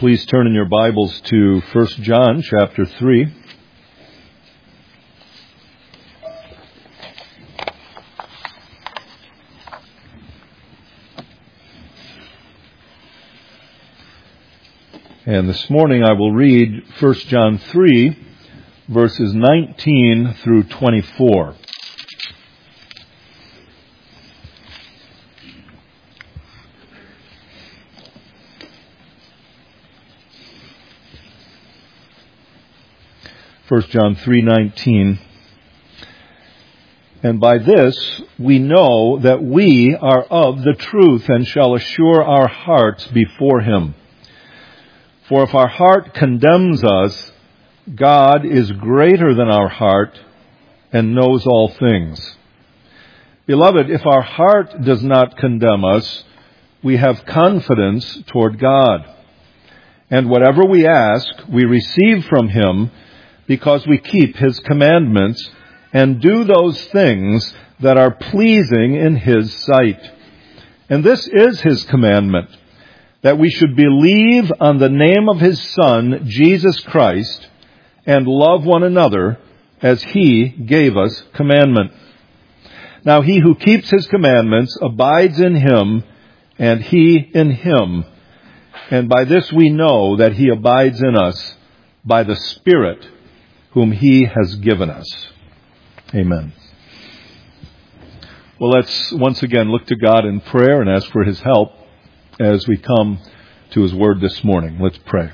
Please turn in your Bibles to 1 John chapter 3. And this morning I will read 1 John 3, verses 19 through 24. First John 3:19. And by this we know that we are of the truth and shall assure our hearts before Him. For if our heart condemns us, God is greater than our heart and knows all things. Beloved, if our heart does not condemn us, we have confidence toward God. And whatever we ask, we receive from Him, because we keep His commandments and do those things that are pleasing in His sight. And this is His commandment, that we should believe on the name of His Son, Jesus Christ, and love one another as He gave us commandment. Now He who keeps His commandments abides in Him, and He in Him. And by this we know that He abides in us, by the Spirit whom He has given us. Amen. Well, let's once again look to God in prayer and ask for His help as we come to His Word this morning. Let's pray.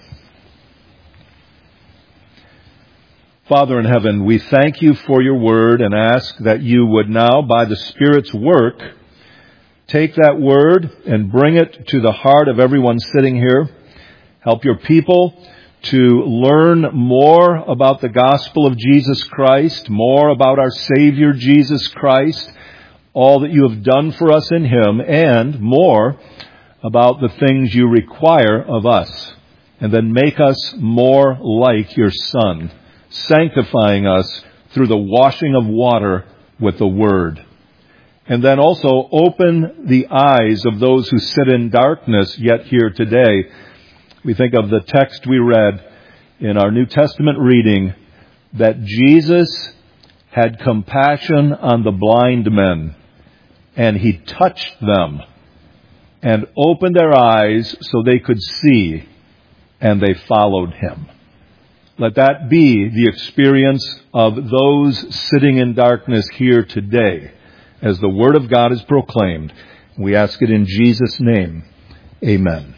Father in heaven, we thank You for Your Word and ask that You would now, by the Spirit's work, take that Word and bring it to the heart of everyone sitting here. Help Your people to learn more about the gospel of Jesus Christ, more about our Savior Jesus Christ, all that You have done for us in Him, and more about the things You require of us. And then make us more like Your Son, sanctifying us through the washing of water with the Word. And then also open the eyes of those who sit in darkness yet here today. We think of the text we read in our New Testament reading, that Jesus had compassion on the blind men, and He touched them and opened their eyes so they could see, and they followed Him. Let that be the experience of those sitting in darkness here today as the Word of God is proclaimed. We ask it in Jesus' name. Amen.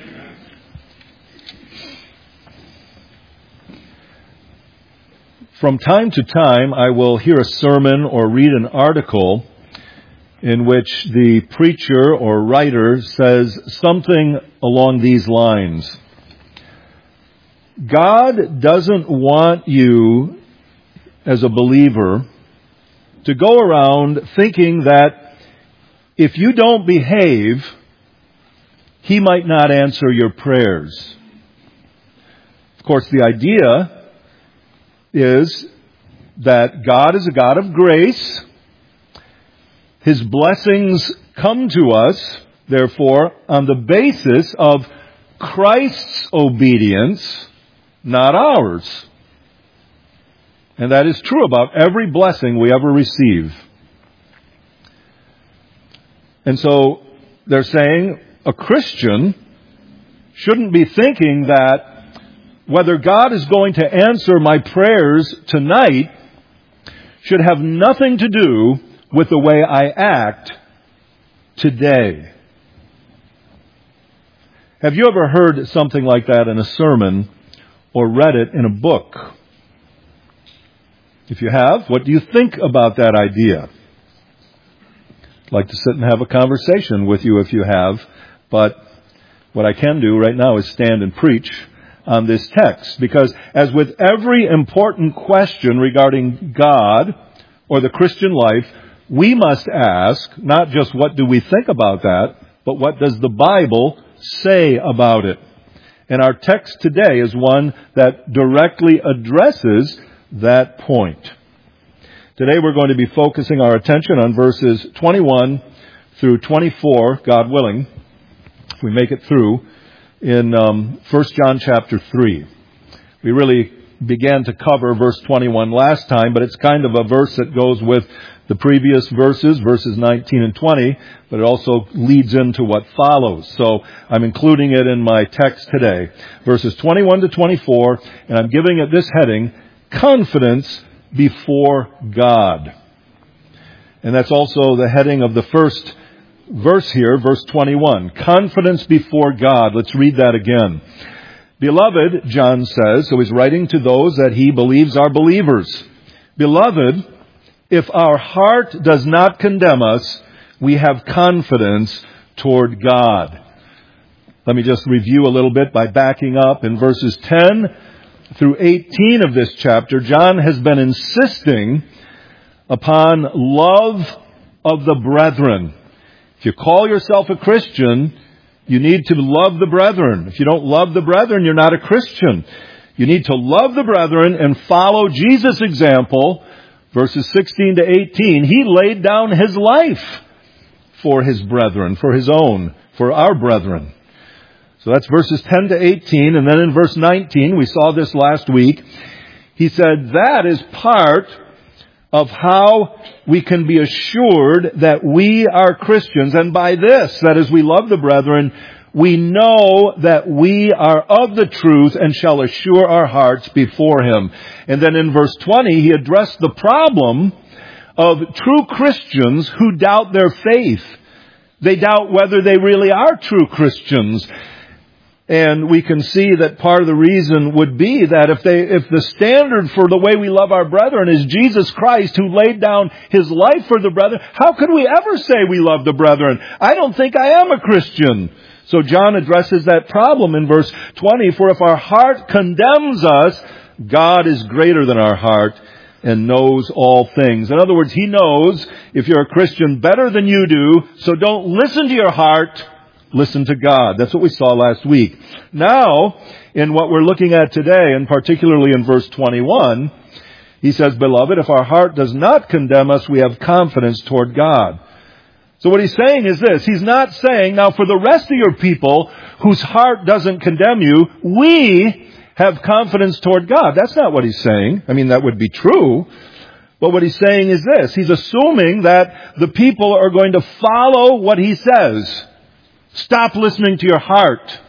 From time to time, I will hear a sermon or read an article in which the preacher or writer says something along these lines. God doesn't want you, as a believer, to go around thinking that if you don't behave, He might not answer your prayers. Of course, the idea is that God is a God of grace. His blessings come to us, therefore, on the basis of Christ's obedience, not ours. And that is true about every blessing we ever receive. And so they're saying a Christian shouldn't be thinking that whether God is going to answer my prayers tonight should have nothing to do with the way I act today. Have you ever heard something like that in a sermon or read it in a book? If you have, what do you think about that idea? I'd like to sit and have a conversation with you if you have, but what I can do right now is stand and preach on this text, because as with every important question regarding God or the Christian life, we must ask not just what do we think about that, but what does the Bible say about it? And our text today is one that directly addresses that point. Today we're going to be focusing our attention on verses 21 through 24, God willing, if we make it through in 1 John chapter 3. We really began to cover verse 21 last time, but it's kind of a verse that goes with the previous verses 19 and 20, but it also leads into what follows. So I'm including it in my text today. Verses 21 to 24, and I'm giving it this heading, Confidence Before God. And that's also the heading of the first verse here, verse 21. Confidence before God. Let's read that again. Beloved, John says, so he's writing to those that he believes are believers. Beloved, if our heart does not condemn us, we have confidence toward God. Let me just review a little bit by backing up. In verses 10 through 18 of this chapter, John has been insisting upon love of the brethren. If you call yourself a Christian, you need to love the brethren. If you don't love the brethren, you're not a Christian. You need to love the brethren and follow Jesus' example. Verses 16 to 18, he laid down his life for his brethren, for his own, for our brethren. So that's verses 10 to 18. And then in verse 19, we saw this last week, he said that is part of how we can be assured that we are Christians. And by this, that is, we love the brethren, we know that we are of the truth and shall assure our hearts before Him. And then in verse 20, he addressed the problem of true Christians who doubt their faith. They doubt whether they really are true Christians. And we can see that part of the reason would be that if the standard for the way we love our brethren is Jesus Christ who laid down His life for the brethren, how could we ever say we love the brethren? I don't think I am a Christian. So John addresses that problem in verse 20. For if our heart condemns us, God is greater than our heart and knows all things. In other words, He knows if you're a Christian better than you do. So don't listen to your heart. Listen to God. That's what we saw last week. Now, in what we're looking at today, and particularly in verse 21, he says, Beloved, if our heart does not condemn us, we have confidence toward God. So what he's saying is this. He's not saying, now for the rest of your people whose heart doesn't condemn you, we have confidence toward God. That's not what he's saying. I mean, that would be true. But what he's saying is this. He's assuming that the people are going to follow what he says. Stop listening to your heart.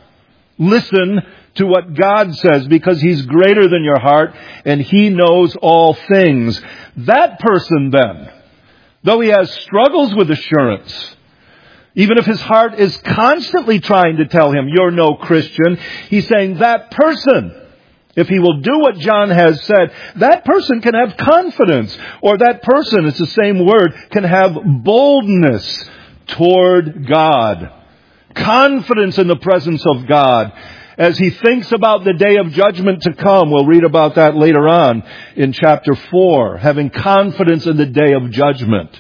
Listen to what God says, because He's greater than your heart and He knows all things. That person then, though he has struggles with assurance, even if his heart is constantly trying to tell him, you're no Christian, he's saying that person, if he will do what John has said, that person can have confidence. Or that person, it's the same word, can have boldness toward God. Confidence in the presence of God. As he thinks about the day of judgment to come, we'll read about that later on in chapter 4, having confidence in the day of judgment.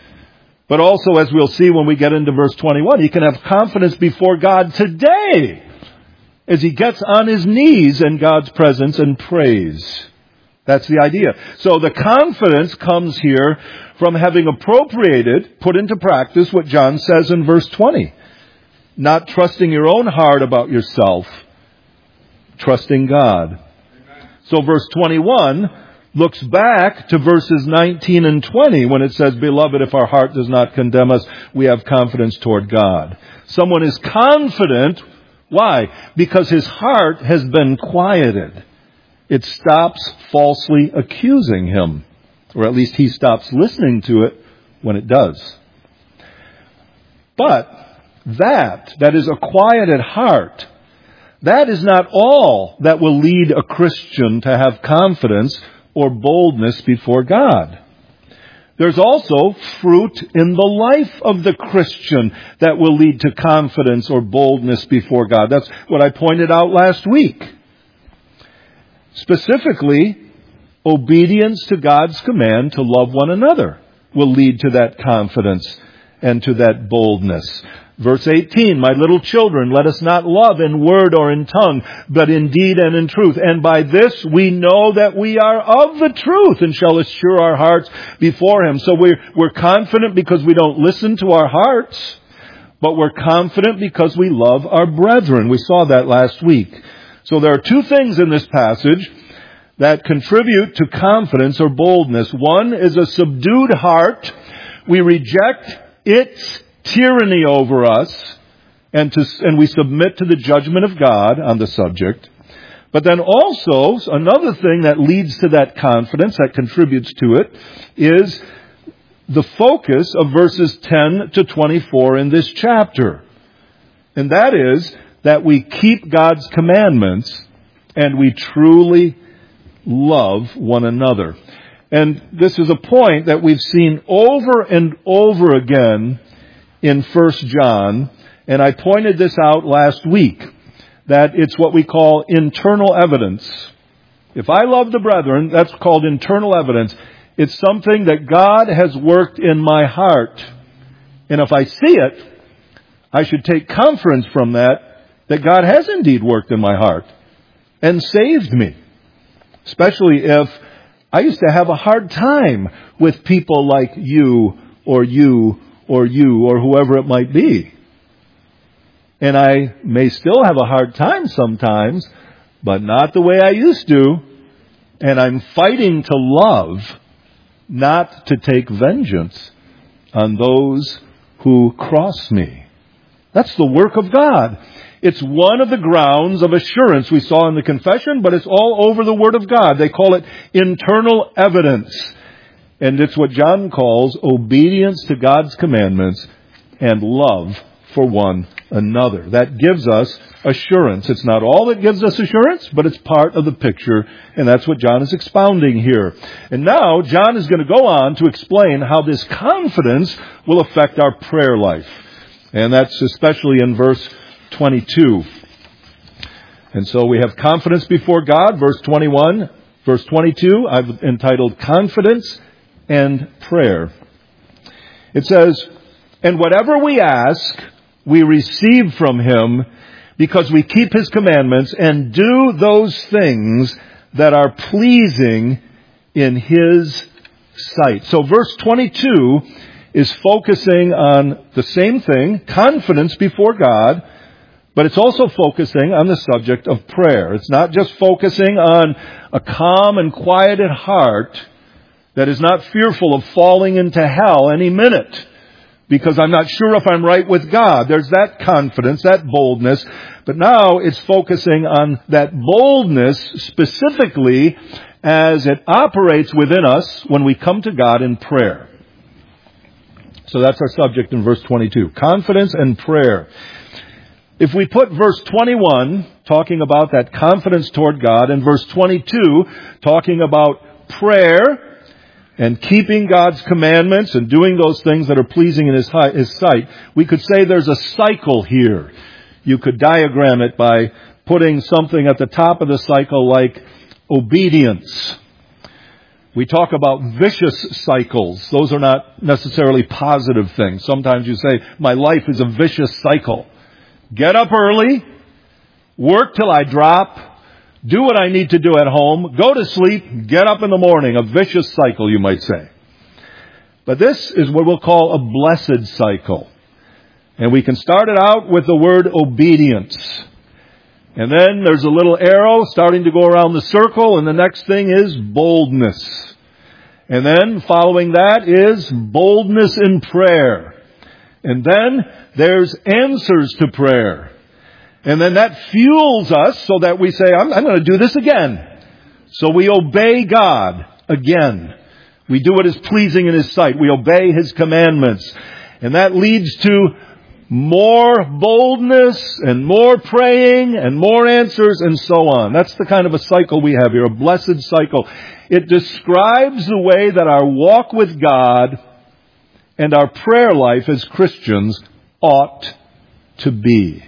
But also, as we'll see when we get into verse 21, he can have confidence before God today as he gets on his knees in God's presence and prays. That's the idea. So the confidence comes here from having appropriated, put into practice what John says in verse 20. Not trusting your own heart about yourself, trusting God. So verse 21 looks back to verses 19 and 20 when it says, Beloved, if our heart does not condemn us, we have confidence toward God. Someone is confident. Why? Because his heart has been quieted. It stops falsely accusing him. Or at least he stops listening to it when it does. But that is a quieted heart, that is not all that will lead a Christian to have confidence or boldness before God. There's also fruit in the life of the Christian that will lead to confidence or boldness before God. That's what I pointed out last week. Specifically, obedience to God's command to love one another will lead to that confidence and to that boldness. Verse 18, My little children, let us not love in word or in tongue, but in deed and in truth. And by this we know that we are of the truth and shall assure our hearts before Him. So we're confident because we don't listen to our hearts. but we're confident because we love our brethren. We saw that last week. So there are two things in this passage that contribute to confidence or boldness. One is a subdued heart. We reject its tyranny over us, and we submit to the judgment of God on the subject. But then also, another thing that leads to that confidence, that contributes to it, is the focus of verses 10 to 24 in this chapter. And that is that we keep God's commandments and we truly love one another. And this is a point that we've seen over and over again in 1 John, and I pointed this out last week, that it's what we call internal evidence. If I love the brethren, that's called internal evidence. It's something that God has worked in my heart. And if I see it, I should take confidence from that God has indeed worked in my heart and saved me. Especially if I used to have a hard time with people like you or whoever it might be. And I may still have a hard time sometimes, but not the way I used to. And I'm fighting to love, not to take vengeance on those who cross me. That's the work of God. It's one of the grounds of assurance we saw in the confession, but it's all over the Word of God. They call it internal evidence. And it's what John calls obedience to God's commandments and love for one another. That gives us assurance. It's not all that gives us assurance, but it's part of the picture, and that's what John is expounding here. And now, John is going to go on to explain how this confidence will affect our prayer life. And that's especially in verse 22. And so we have confidence before God, verse 21. Verse 22, I've entitled Confidence and Prayer. It says, "And whatever we ask, we receive from Him, because we keep His commandments and do those things that are pleasing in His sight." So verse 22 is focusing on the same thing, confidence before God, but it's also focusing on the subject of prayer. It's not just focusing on a calm and quieted heart that is not fearful of falling into hell any minute because I'm not sure if I'm right with God. There's that confidence, that boldness. But now it's focusing on that boldness specifically as it operates within us when we come to God in prayer. So that's our subject in verse 22. Confidence and prayer. If we put verse 21, talking about that confidence toward God, and verse 22, talking about prayer and keeping God's commandments and doing those things that are pleasing in His sight, we could say there's a cycle here. You could diagram it by putting something at the top of the cycle like obedience. We talk about vicious cycles. Those are not necessarily positive things. Sometimes you say, my life is a vicious cycle. Get up early, work till I drop, do what I need to do at home, go to sleep, get up in the morning. A vicious cycle, you might say. But this is what we'll call a blessed cycle. And we can start it out with the word obedience. And then there's a little arrow starting to go around the circle, and the next thing is boldness. And then following that is boldness in prayer. And then there's answers to prayer. And then that fuels us so that we say, I'm going to do this again. So we obey God again. We do what is pleasing in His sight. We obey His commandments. And that leads to more boldness and more praying and more answers and so on. That's the kind of a cycle we have here, a blessed cycle. It describes the way that our walk with God and our prayer life as Christians ought to be.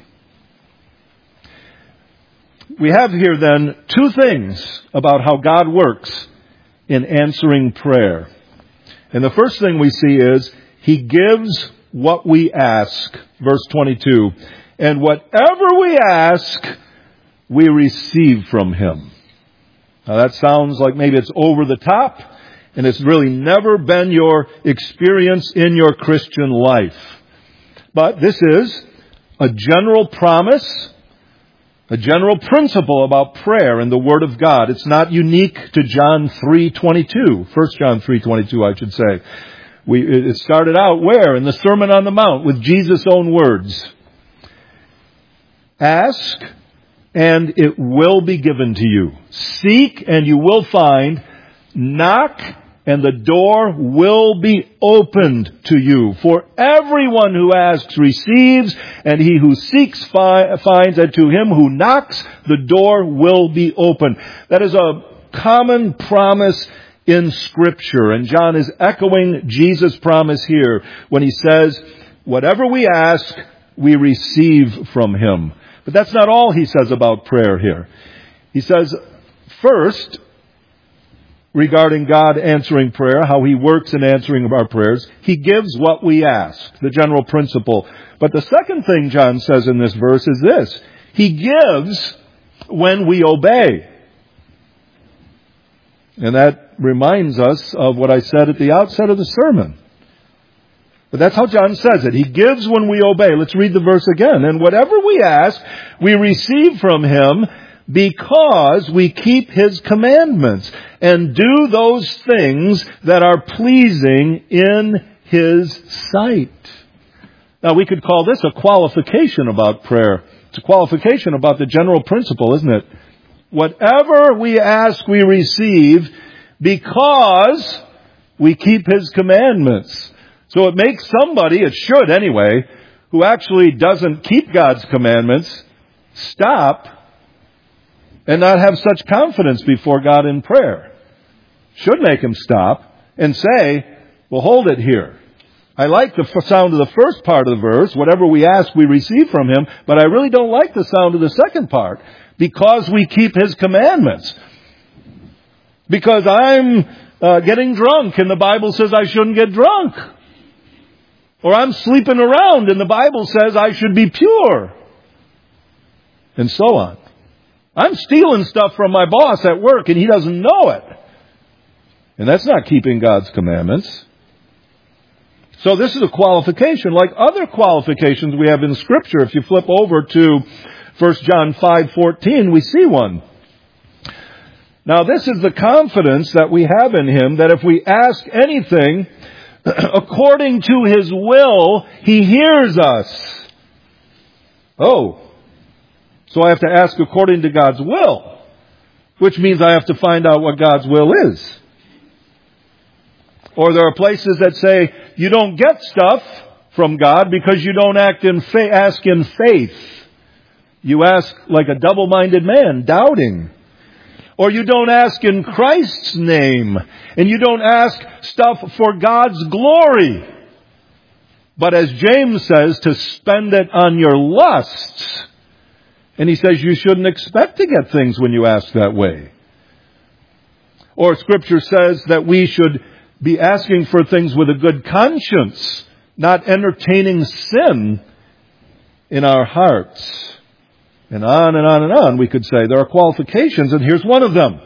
We have here then two things about how God works in answering prayer. And the first thing we see is He gives what we ask. Verse 22. And whatever we ask, we receive from Him. Now that sounds like maybe it's over the top, and it's really never been your experience in your Christian life. But this is a general promise, a general principle about prayer in the Word of God. It's not unique to John 3:22, 1 John 3:22, I should say. It started out where? In the Sermon on the Mount with Jesus' own words. Ask, and it will be given to you. Seek, and you will find. Knock, and the door will be opened to you. For everyone who asks receives, and he who seeks finds, and to him who knocks, the door will be opened. That is a common promise in Scripture, and John is echoing Jesus' promise here when he says, whatever we ask, we receive from him. But that's not all he says about prayer here. He says, first, regarding God answering prayer, how he works in answering our prayers, he gives what we ask, the general principle. But the second thing John says in this verse is this: he gives when we obey. And that reminds us of what I said at the outset of the sermon. But that's how John says it. He gives when we obey. Let's read the verse again. And whatever we ask, we receive from him, because we keep his commandments and do those things that are pleasing in his sight. Now, we could call this a qualification about prayer. It's a qualification about the general principle, isn't it? Whatever we ask, we receive because we keep his commandments. So it makes somebody, it should anyway, who actually doesn't keep God's commandments, stop and not have such confidence before God in prayer. Should make him stop and say, well, hold it here. I like the sound of the first part of the verse, whatever we ask, we receive from him, but I really don't like the sound of the second part, because we keep his commandments. Because I'm getting drunk, and the Bible says I shouldn't get drunk. Or I'm sleeping around, and the Bible says I should be pure. And so on. I'm stealing stuff from my boss at work, and he doesn't know it. And that's not keeping God's commandments. So this is a qualification, like other qualifications we have in Scripture. If you flip over to 1 John 5:14, we see one. Now this is the confidence that we have in him, that if we ask anything according to his will, he hears us. Oh. So I have to ask according to God's will, which means I have to find out what God's will is. Or there are places that say you don't get stuff from God because you don't ask in faith. You ask like a double-minded man, doubting. Or you don't ask in Christ's name, and you don't ask stuff for God's glory. But as James says, to spend it on your lusts. And he says you shouldn't expect to get things when you ask that way. Or Scripture says that we should be asking for things with a good conscience, not entertaining sin in our hearts. And on and on and on, we could say. There are qualifications, and here's one of them.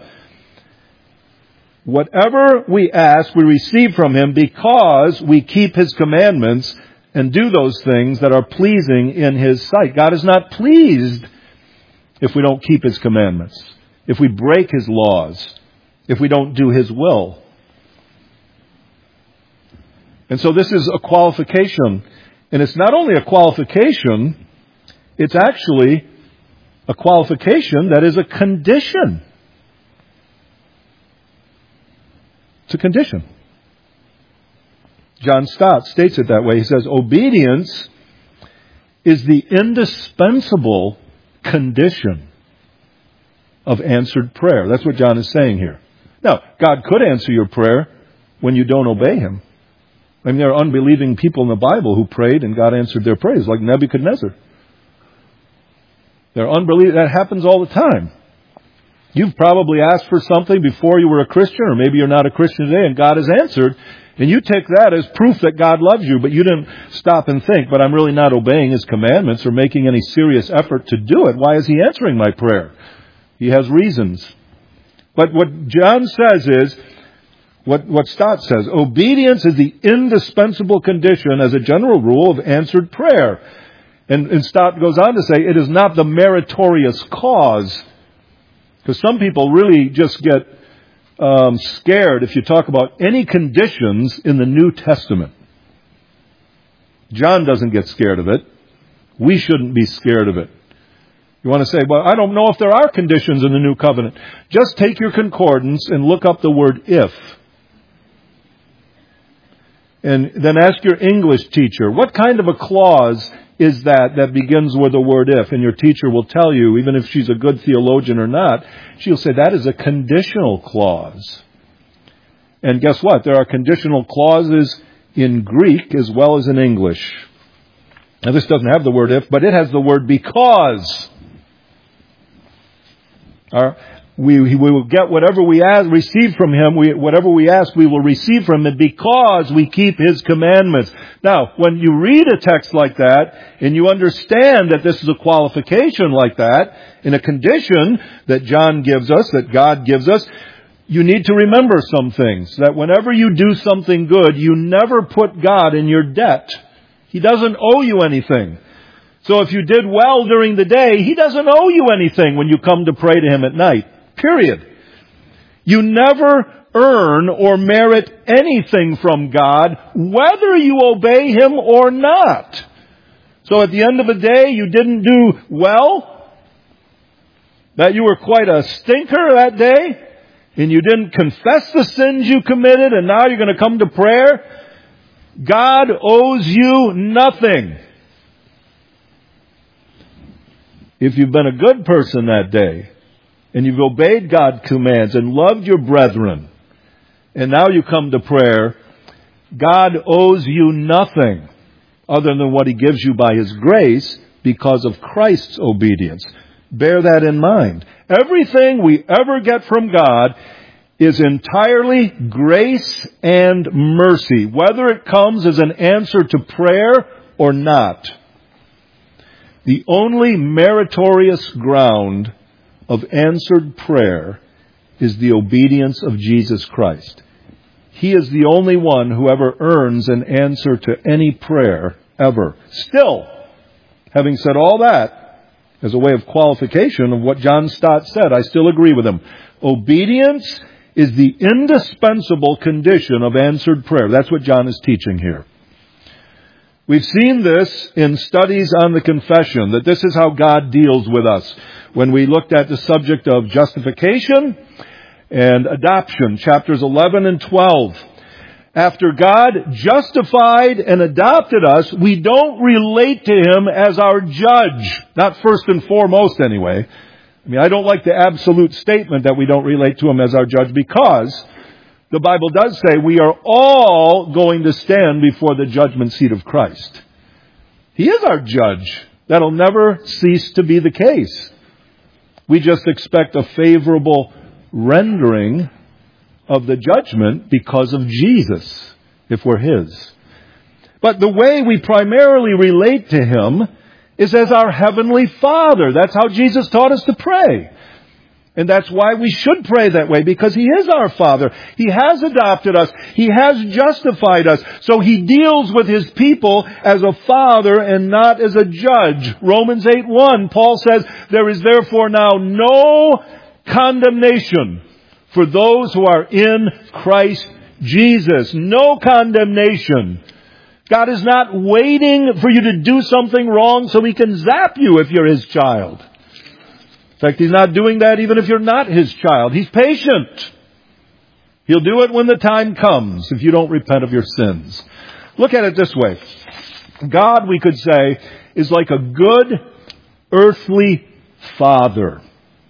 Whatever we ask, we receive from him because we keep his commandments and do those things that are pleasing in his sight. God is not pleased if we don't keep his commandments, if we break his laws, if we don't do his will. And so this is a qualification. And it's not only a qualification, it's actually a qualification that is a condition. It's a condition. John Stott states it that way. He says, obedience is the indispensable condition of answered prayer. That's what John is saying here. Now, God could answer your prayer when you don't obey him. I mean, there are unbelieving people in the Bible who prayed and God answered their prayers, like Nebuchadnezzar. That happens all the time. You've probably asked for something before you were a Christian, or maybe you're not a Christian today, and God has answered, and you take that as proof that God loves you, but you didn't stop and think, but I'm really not obeying his commandments or making any serious effort to do it. Why is he answering my prayer? He has reasons. But what John says is, what Stott says. Obedience is the indispensable condition as a general rule of answered prayer. And Stott goes on to say, it is not the meritorious cause. Because some people really just get scared if you talk about any conditions in the New Testament. John doesn't get scared of it. We shouldn't be scared of it. You want to say, well, I don't know if there are conditions in the New Covenant. Just take your concordance and look up the word if. And then ask your English teacher, what kind of a clause is that begins with the word if? And your teacher will tell you, even if she's a good theologian or not, she'll say that is a conditional clause. And guess what? There are conditional clauses in Greek as well as in English. Now this doesn't have the word if, but it has the word because. We will get whatever we receive from Him. Whatever we ask, we will receive from Him because we keep His commandments. Now, when you read a text like that, and you understand that this is a qualification like that, in a condition that John gives us, that God gives us, you need to remember some things. That whenever you do something good, you never put God in your debt. He doesn't owe you anything. So if you did well during the day, He doesn't owe you anything when you come to pray to Him at night. Period. You never earn or merit anything from God, whether you obey Him or not. So at the end of the day, you didn't do well, that you were quite a stinker that day, and you didn't confess the sins you committed, and now you're going to come to prayer. God owes you nothing. If you've been a good person that day, and you've obeyed God's commands and loved your brethren, and now you come to prayer, God owes you nothing other than what He gives you by His grace because of Christ's obedience. Bear that in mind. Everything we ever get from God is entirely grace and mercy, whether it comes as an answer to prayer or not. The only meritorious ground of answered prayer is the obedience of Jesus Christ. He is the only one who ever earns an answer to any prayer, ever. Still, having said all that, as a way of qualification of what John Stott said, I still agree with him. Obedience is the indispensable condition of answered prayer. That's what John is teaching here. We've seen this in studies on the confession, that this is how God deals with us. When we looked at the subject of justification and adoption, chapters 11 and 12. After God justified and adopted us, we don't relate to Him as our judge. Not first and foremost, anyway. I don't like the absolute statement that we don't relate to Him as our judge, because the Bible does say we are all going to stand before the judgment seat of Christ. He is our judge. That'll never cease to be the case. We just expect a favorable rendering of the judgment because of Jesus, if we're His. But the way we primarily relate to Him is as our Heavenly Father. That's how Jesus taught us to pray. And that's why we should pray that way, because He is our Father. He has adopted us. He has justified us. So He deals with His people as a father and not as a judge. Romans 8:1, Paul says, there is therefore now no condemnation for those who are in Christ Jesus. No condemnation. God is not waiting for you to do something wrong so He can zap you if you're His child. In fact, He's not doing that even if you're not His child. He's patient. He'll do it when the time comes if you don't repent of your sins. Look at it this way. God, we could say, is like a good earthly father.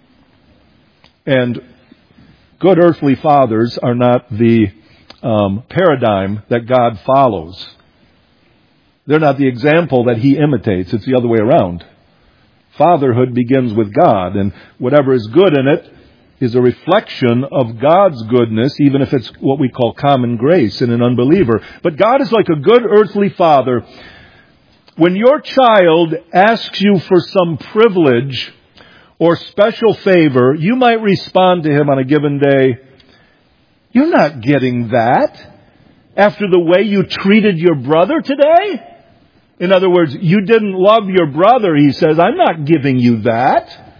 And good earthly fathers are not the paradigm that God follows. They're not the example that He imitates. It's the other way around. Fatherhood begins with God, and whatever is good in it is a reflection of God's goodness, even if it's what we call common grace in an unbeliever. But God is like a good earthly father. When your child asks you for some privilege or special favor, you might respond to him on a given day, You're not getting that after the way you treated your brother today. In other words, you didn't love your brother, he says. I'm not giving you that.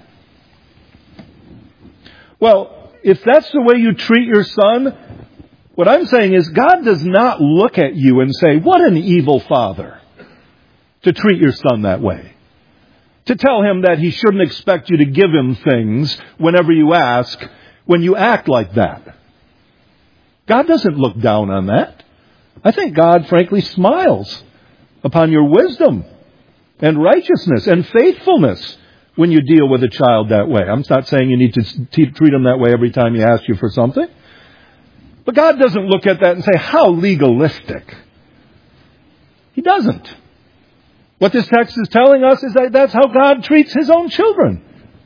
Well, if that's the way you treat your son, what I'm saying is God does not look at you and say, what an evil father to treat your son that way. To tell him that he shouldn't expect you to give him things whenever you ask, when you act like that. God doesn't look down on that. I think God, frankly, smiles upon your wisdom and righteousness and faithfulness when you deal with a child that way. I'm not saying you need to treat him that way every time he asks you for something. But God doesn't look at that and say, how legalistic. He doesn't. What this text is telling us is that that's how God treats His own children.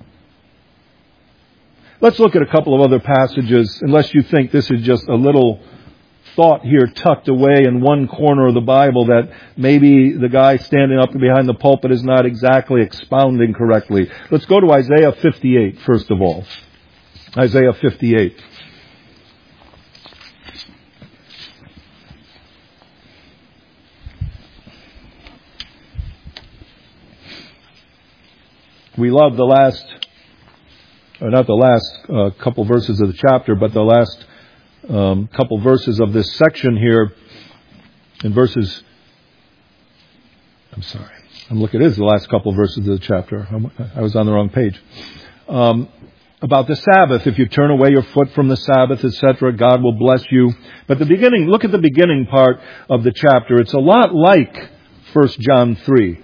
Let's look at a couple of other passages, unless you think this is just a little thought here tucked away in one corner of the Bible that maybe the guy standing up behind the pulpit is not exactly expounding correctly. Let's go to Isaiah 58, first of all. Isaiah 58. We love the last, or not the last couple verses of the chapter, but the last couple verses of this section here in verses, it is the last couple verses of the chapter. I was on the wrong page. About the Sabbath. If you turn away your foot from the Sabbath, etc., God will bless you. But the beginning, look at the beginning part of the chapter. It's a lot like 1 John 3.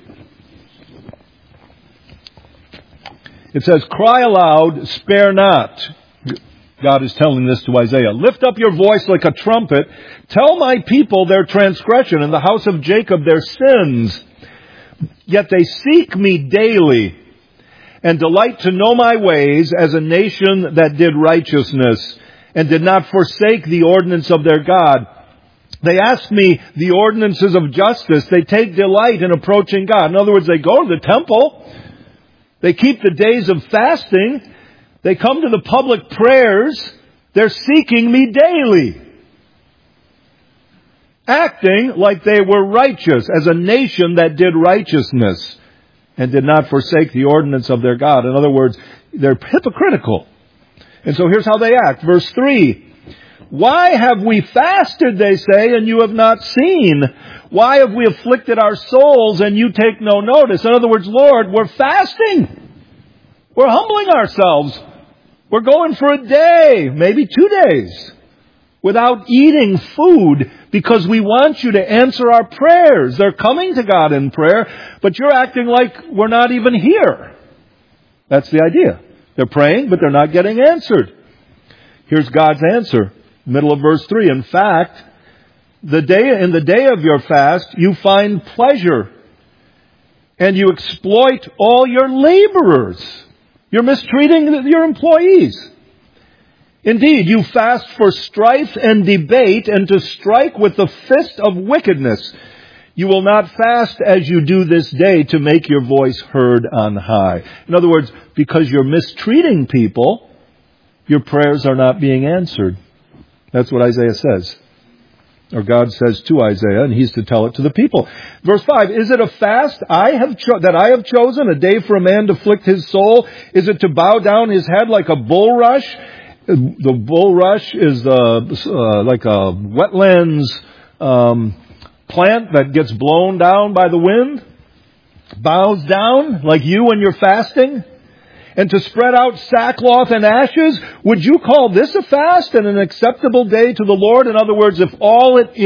It says, cry aloud, spare not. God is telling this to Isaiah. Lift up your voice like a trumpet. Tell my people their transgression and the house of Jacob their sins. Yet they seek me daily and delight to know my ways as a nation that did righteousness and did not forsake the ordinance of their God. They ask me the ordinances of justice. They take delight in approaching God. In other words, they go to the temple. They keep the days of fasting. They come to the public prayers. They're seeking me daily. Acting like they were righteous as a nation that did righteousness and did not forsake the ordinance of their God. In other words, they're hypocritical. And so here's how they act. Verse 3. Why have we fasted, they say, and you have not seen? Why have we afflicted our souls and you take no notice? In other words, Lord, we're fasting. We're humbling ourselves. We're going for a day, maybe 2 days, without eating food because we want you to answer our prayers. They're coming to God in prayer, but you're acting like we're not even here. That's the idea. They're praying, but they're not getting answered. Here's God's answer. Middle of verse 3. In fact, in the day of your fast, you find pleasure and you exploit all your laborers. You're mistreating your employees. Indeed, you fast for strife and debate and to strike with the fist of wickedness. You will not fast as you do this day to make your voice heard on high. In other words, because you're mistreating people, your prayers are not being answered. That's what Isaiah says. Or God says to Isaiah, and he's to tell it to the people. Verse 5, is it a fast that I have chosen, a day for a man to afflict his soul? Is it to bow down his head like a bulrush? The bulrush is like a wetlands plant that gets blown down by the wind. Bows down like you when you're fasting. And to spread out sackcloth and ashes, would you call this a fast and an acceptable day to the Lord? In other words, if all it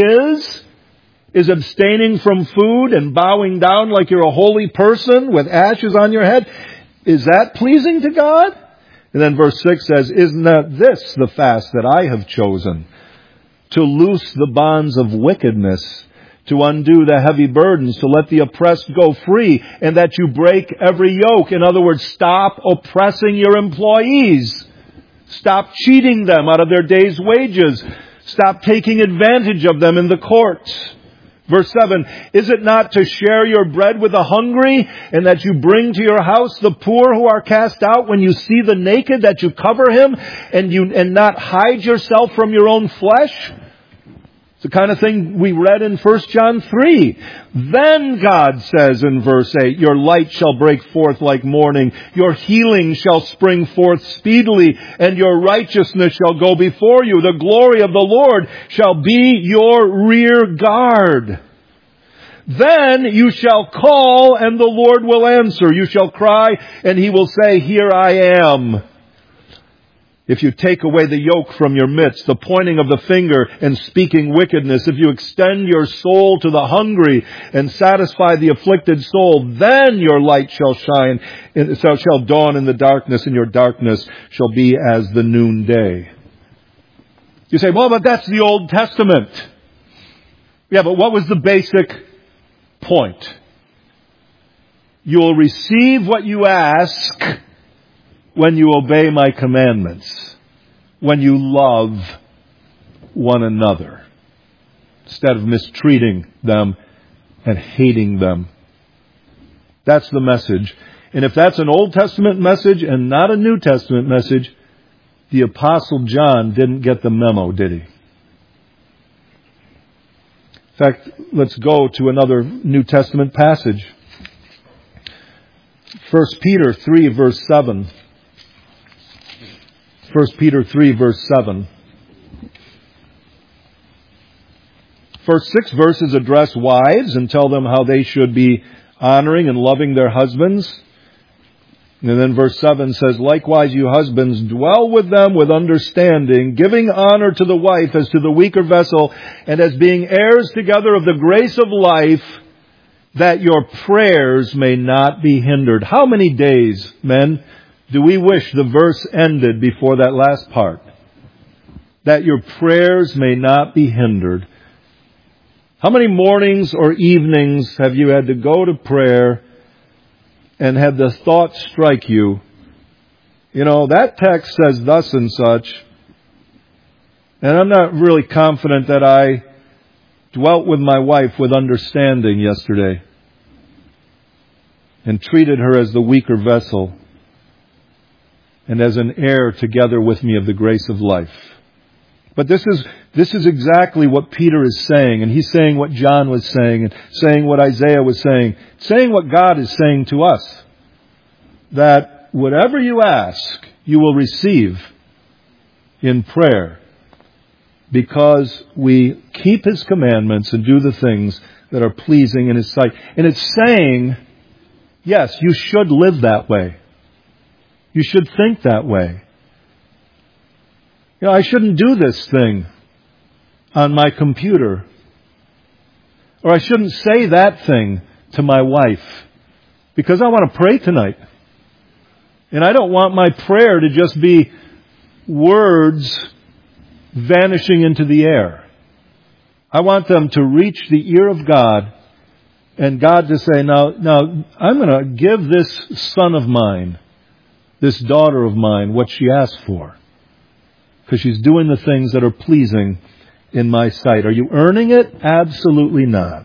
is abstaining from food and bowing down like you're a holy person with ashes on your head, is that pleasing to God? And then verse 6 says, isn't that this the fast that I have chosen? To loose the bonds of wickedness, to undo the heavy burdens, to let the oppressed go free, and that you break every yoke. In other words, stop oppressing your employees. Stop cheating them out of their day's wages. Stop taking advantage of them in the courts. Verse 7, is it not to share your bread with the hungry, and that you bring to your house the poor who are cast out? When you see the naked, that you cover him, and not hide yourself from your own flesh? It's the kind of thing we read in 1 John 3. Then God says in verse 8, your light shall break forth like morning, your healing shall spring forth speedily, and your righteousness shall go before you. The glory of the Lord shall be your rear guard. Then you shall call, and the Lord will answer. You shall cry, and He will say, here I am. If you take away the yoke from your midst, the pointing of the finger and speaking wickedness, if you extend your soul to the hungry and satisfy the afflicted soul, then your light shall shine, shall dawn in the darkness, and your darkness shall be as the noonday. You say, well, but that's the Old Testament. Yeah, but what was the basic point? You will receive what you ask when you obey my commandments, when you love one another, instead of mistreating them and hating them. That's the message. And if that's an Old Testament message and not a New Testament message, the Apostle John didn't get the memo, did he? In fact, let's go to another New Testament passage. 1 Peter 3, verse 7. 1 Peter 3, verse 7. First 6 verses address wives and tell them how they should be honoring and loving their husbands. And then verse 7 says, likewise, you husbands, dwell with them with understanding, giving honor to the wife as to the weaker vessel, and as being heirs together of the grace of life, that your prayers may not be hindered. How many days, men, do we wish the verse ended before that last part? That your prayers may not be hindered. How many mornings or evenings have you had to go to prayer and had the thought strike you, you know, that text says thus and such, and I'm not really confident that I dwelt with my wife with understanding yesterday and treated her as the weaker vessel and as an heir together with me of the grace of life. But this is exactly what Peter is saying, and he's saying what John was saying, and saying what Isaiah was saying what God is saying to us, that whatever you ask, you will receive in prayer, because we keep His commandments and do the things that are pleasing in His sight. And it's saying, yes, you should live that way. You should think that way. You know, I shouldn't do this thing on my computer. Or I shouldn't say that thing to my wife because I want to pray tonight. And I don't want my prayer to just be words vanishing into the air. I want them to reach the ear of God and God to say, now I'm going to give this son of mine, this daughter of mine, what she asked for. Because she's doing the things that are pleasing in my sight. Are you earning it? Absolutely not.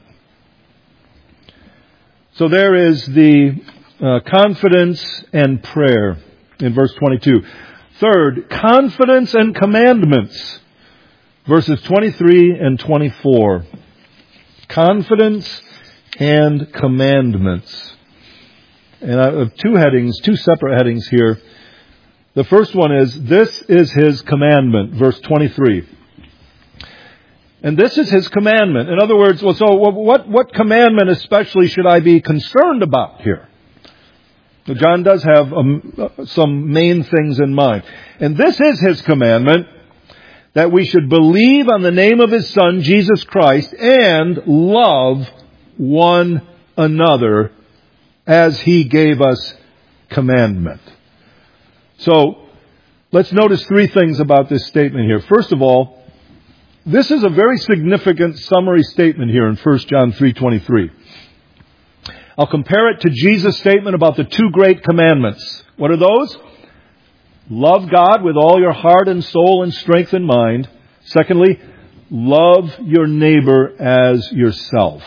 So there is the confidence and prayer in verse 22. Third, confidence and commandments. Verses 23 and 24. Confidence and commandments. And I have two separate headings here. The first one is, this is His commandment, verse 23. And this is His commandment. In other words, so what commandment especially should I be concerned about here? So John does have some main things in mind. And this is His commandment, that we should believe on the name of His Son, Jesus Christ, and love one another as He gave us commandment. So, let's notice three things about this statement here. First of all, this is a very significant summary statement here in 1 John 3:23. I'll compare it to Jesus' statement about the two great commandments. What are those? Love God with all your heart and soul and strength and mind. Secondly, love your neighbor as yourself.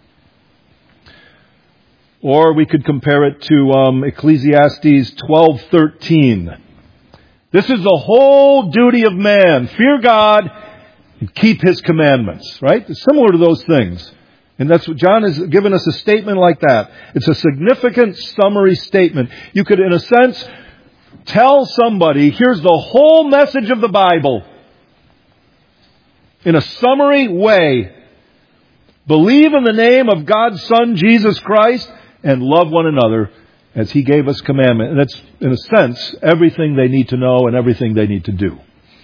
Or we could compare it to Ecclesiastes 12:13. This is the whole duty of man. Fear God and keep His commandments. Right? It's similar to those things. And that's what John has given us, a statement like that. It's a significant summary statement. You could, in a sense, tell somebody, here's the whole message of the Bible in a summary way. Believe in the name of God's Son, Jesus Christ, and love one another as He gave us commandment. And that's, in a sense, everything they need to know and everything they need to do.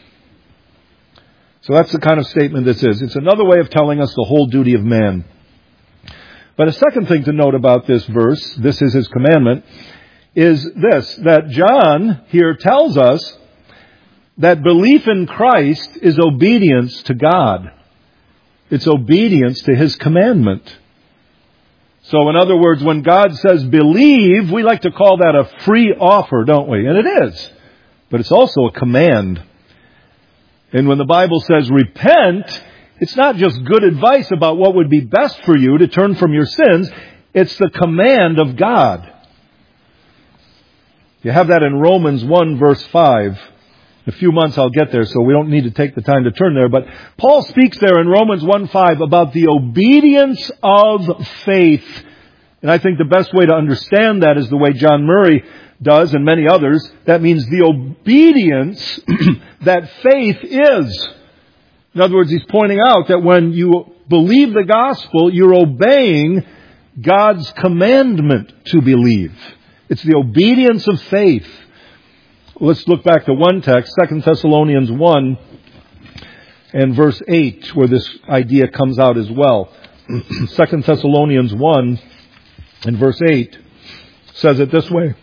So that's the kind of statement this is. It's another way of telling us the whole duty of man. But a second thing to note about this verse, this is His commandment, is this, that John here tells us that belief in Christ is obedience to God. It's obedience to His commandment. So in other words, when God says believe, we like to call that a free offer, don't we? And it is. But it's also a command. And when the Bible says repent, it's not just good advice about what would be best for you to turn from your sins. It's the command of God. You have that in Romans 1 verse 5. In a few months I'll get there, so we don't need to take the time to turn there. But Paul speaks there in Romans 1:5 about the obedience of faith. And I think the best way to understand that is the way John Murray does and many others. That means the obedience that faith is. In other words, he's pointing out that when you believe the gospel, you're obeying God's commandment to believe. It's the obedience of faith. Let's look back to one text, 2 Thessalonians 1 and verse 8, where this idea comes out as well. 2 Thessalonians 1 and verse 8 says it this way.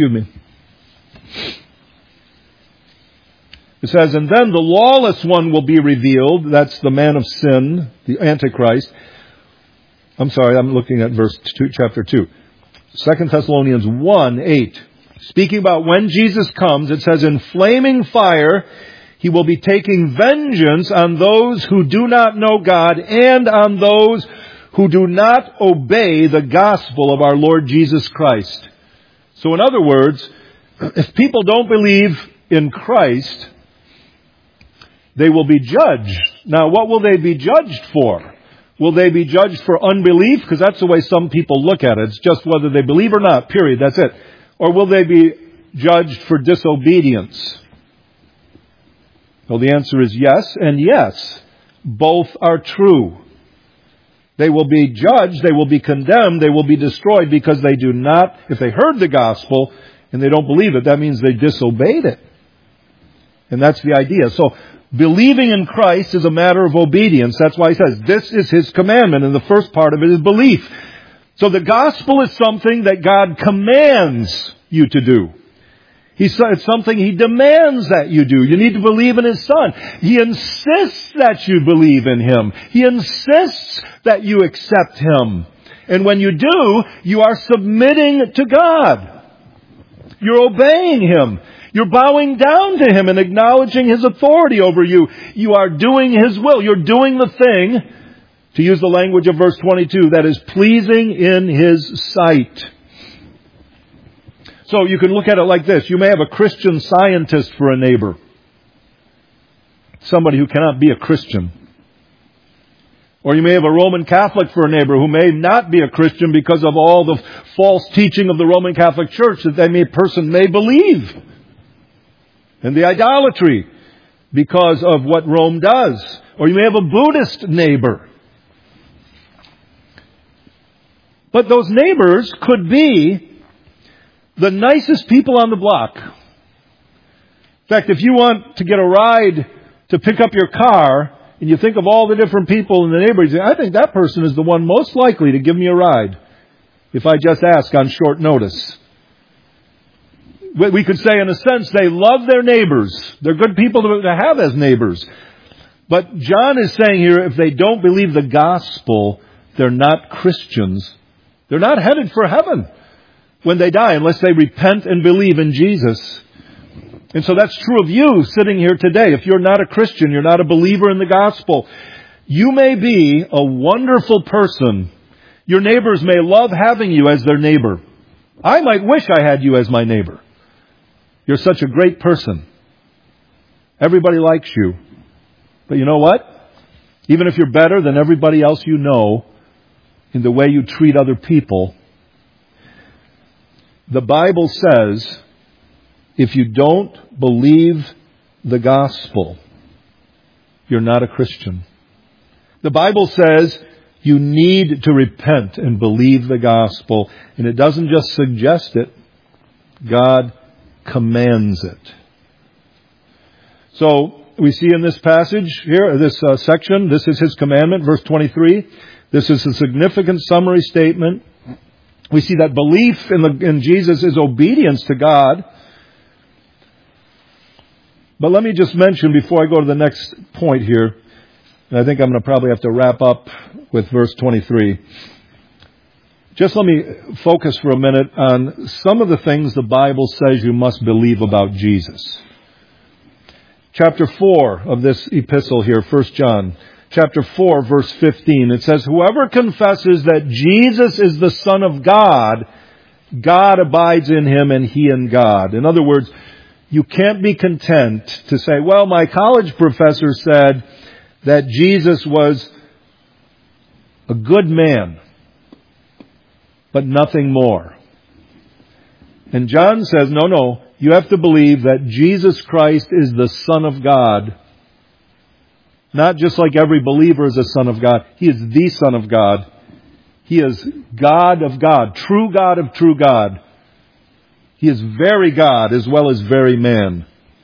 It says, and then the lawless one will be revealed. That's the man of sin, the Antichrist. I'm sorry, I'm looking at verse 2, chapter 2. 2 Thessalonians 1:8. Speaking about when Jesus comes, it says, in flaming fire, He will be taking vengeance on those who do not know God and on those who do not obey the gospel of our Lord Jesus Christ. So in other words, if people don't believe in Christ, they will be judged. Now, what will they be judged for? Will they be judged for unbelief? Because that's the way some people look at it. It's just whether they believe or not, period. That's it. Or will they be judged for disobedience? Well, the answer is yes and yes. Both are true. They will be judged, they will be condemned, they will be destroyed because they do not, if they heard the gospel and they don't believe it, that means they disobeyed it. And that's the idea. So, believing in Christ is a matter of obedience. That's why he says, this is His commandment, and the first part of it is belief. So the gospel is something that God commands you to do. It's something He demands that you do. You need to believe in His Son. He insists that you believe in Him. He insists that you accept Him. And when you do, you are submitting to God. You're obeying Him. You're bowing down to Him and acknowledging His authority over you. You are doing His will. You're doing the thing, to use the language of verse 22, that is pleasing in His sight. So you can look at it like this. You may have a Christian Scientist for a neighbor. Somebody who cannot be a Christian. Or you may have a Roman Catholic for a neighbor who may not be a Christian because of all the false teaching of the Roman Catholic Church that person may believe. And the idolatry because of what Rome does. Or you may have a Buddhist neighbor. But those neighbors could be the nicest people on the block. In fact, if you want to get a ride to pick up your car, and you think of all the different people in the neighborhood, you say, I think that person is the one most likely to give me a ride if I just ask on short notice. We could say, in a sense, they love their neighbors. They're good people to have as neighbors. But John is saying here, if they don't believe the gospel, they're not Christians. They're not headed for heaven when they die, unless they repent and believe in Jesus. And so that's true of you sitting here today. If you're not a Christian, you're not a believer in the gospel, you may be a wonderful person. Your neighbors may love having you as their neighbor. I might wish I had you as my neighbor. You're such a great person. Everybody likes you. But you know what? Even if you're better than everybody else you know in the way you treat other people, the Bible says if you don't believe the gospel, you're not a Christian. The Bible says you need to repent and believe the gospel. And it doesn't just suggest it. God commands it. So we see in this passage here, this section, this is His commandment, verse 23. This is a significant summary statement. We see that belief in Jesus is obedience to God. But let me just mention before I go to the next point here, and I think I'm going to probably have to wrap up with verse 23. Just let me focus for a minute on some of the things the Bible says you must believe about Jesus. Chapter 4 of this epistle here, 1 John, chapter 4, verse 15, it says, whoever confesses that Jesus is the Son of God, God abides in him and he in God. In other words, you can't be content to say, well, my college professor said that Jesus was a good man, but nothing more. And John says, no, you have to believe that Jesus Christ is the Son of God. Not just like every believer is a son of God. He is the Son of God. He is God of God, true God of true God. He is very God as well as very man.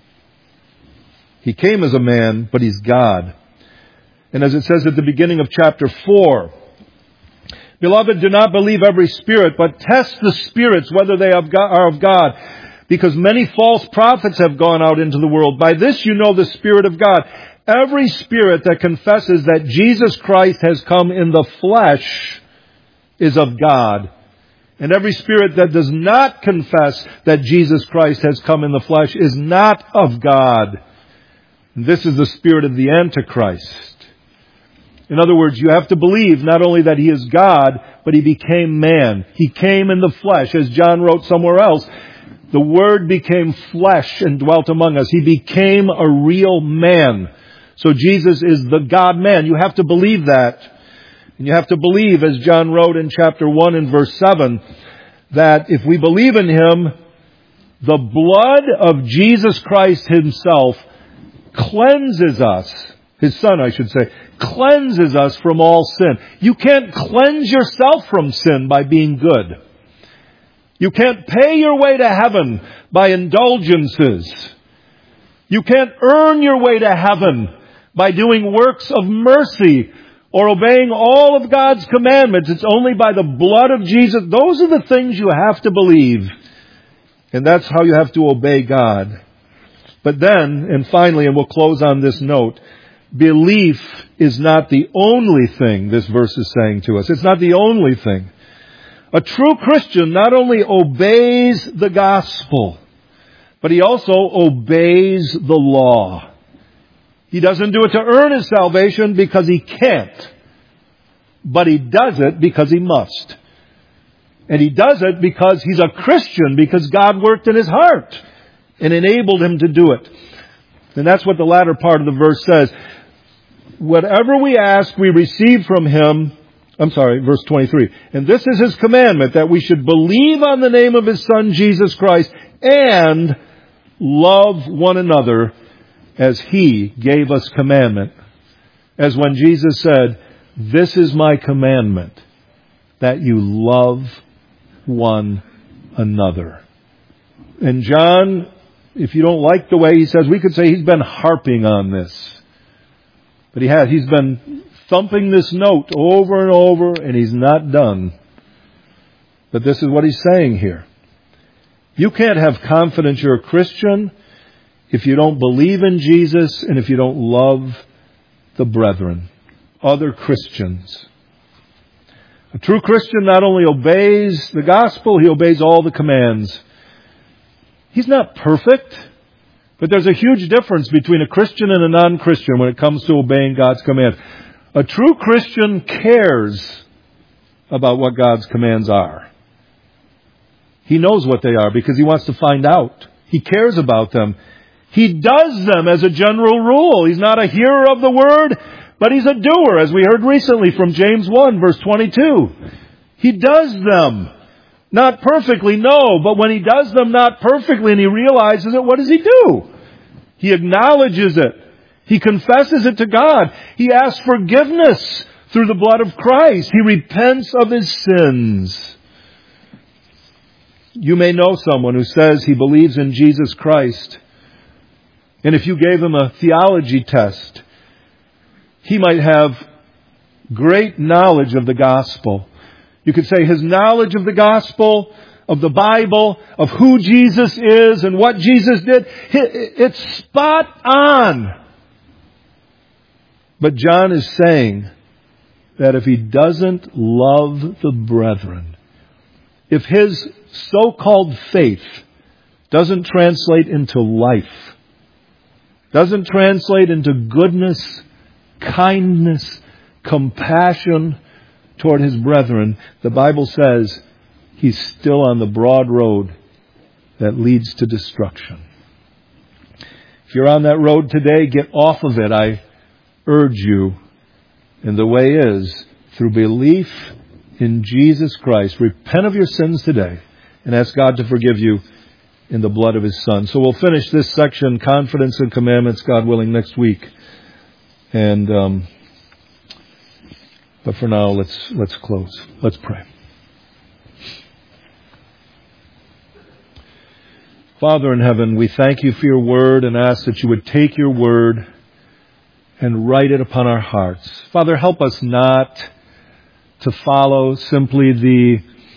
He came as a man, but He's God. And as it says at the beginning of chapter 4, beloved, do not believe every spirit, but test the spirits whether they are of God. Because many false prophets have gone out into the world. By this you know the Spirit of God. Every spirit that confesses that Jesus Christ has come in the flesh is of God. And every spirit that does not confess that Jesus Christ has come in the flesh is not of God. And this is the spirit of the Antichrist. In other words, you have to believe not only that He is God, but He became man. He came in the flesh. As John wrote somewhere else, the Word became flesh and dwelt among us. He became a real man. So Jesus is the God-man. You have to believe that. And you have to believe, as John wrote in chapter 1 and verse 7, that if we believe in Him, the blood of Jesus Christ Himself cleanses us, His Son, I should say, cleanses us from all sin. You can't cleanse yourself from sin by being good. You can't pay your way to heaven by indulgences. You can't earn your way to heaven by doing works of mercy or obeying all of God's commandments. It's only by the blood of Jesus. Those are the things you have to believe. And that's how you have to obey God. But then, and finally, and we'll close on this note, belief is not the only thing this verse is saying to us. It's not the only thing. A true Christian not only obeys the gospel, but he also obeys the law. He doesn't do it to earn his salvation because he can't, but he does it because he must. And he does it because he's a Christian, because God worked in his heart and enabled him to do it. And that's what the latter part of the verse says. Whatever we ask, we receive from Him. Verse 23. And this is His commandment, that we should believe on the name of His Son, Jesus Christ, and love one another as He gave us commandment. As when Jesus said, this is my commandment, that you love one another. And John, if you don't like the way he says, we could say he's been harping on this. But he has. He's been thumping this note over and over, and he's not done. But this is what he's saying here. You can't have confidence you're a Christian if you don't believe in Jesus and if you don't love the brethren, other Christians. A true Christian not only obeys the gospel, he obeys all the commands. He's not perfect. But there's a huge difference between a Christian and a non-Christian when it comes to obeying God's command. A true Christian cares about what God's commands are. He knows what they are because he wants to find out. He cares about them. He does them as a general rule. He's not a hearer of the word, but he's a doer, as we heard recently from James 1, verse 22. He does them. Not perfectly, no, but when he does them not perfectly and he realizes it, what does he do? He acknowledges it. He confesses it to God. He asks forgiveness through the blood of Christ. He repents of his sins. You may know someone who says he believes in Jesus Christ. And if you gave him a theology test, he might have great knowledge of the gospel. You could say his knowledge of the gospel, of the Bible, of who Jesus is and what Jesus did, it's spot on. But John is saying that if he doesn't love the brethren, if his so-called faith doesn't translate into life, doesn't translate into goodness, kindness, compassion toward his brethren, the Bible says he's still on the broad road that leads to destruction. If you're on that road today, get off of it, I urge you. And the way is through belief in Jesus Christ. Repent of your sins today and ask God to forgive you in the blood of his Son. So we'll finish this section, Confidence and Commandments, God willing, next week. And but for now, let's close. Let's pray. Father in heaven, we thank you for your word and ask that you would take your word and write it upon our hearts. Father, help us not to follow simply the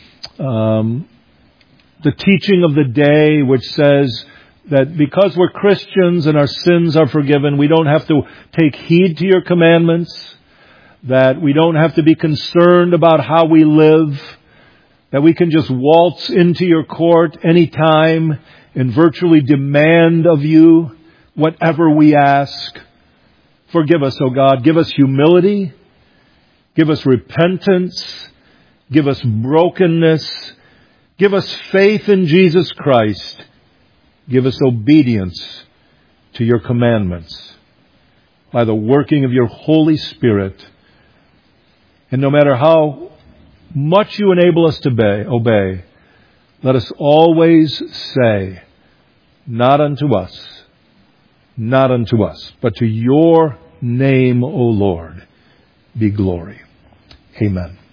teaching of the day, which says that because we're Christians and our sins are forgiven, we don't have to take heed to your commandments, that we don't have to be concerned about how we live, that we can just waltz into your court anytime and virtually demand of you whatever we ask. Forgive us, O God. Give us humility. Give us repentance. Give us brokenness. Give us faith in Jesus Christ. Give us obedience to your commandments by the working of your Holy Spirit. And no matter how much you enable us to obey, let us always say, not unto us, but to your name, O Lord, be glory. Amen.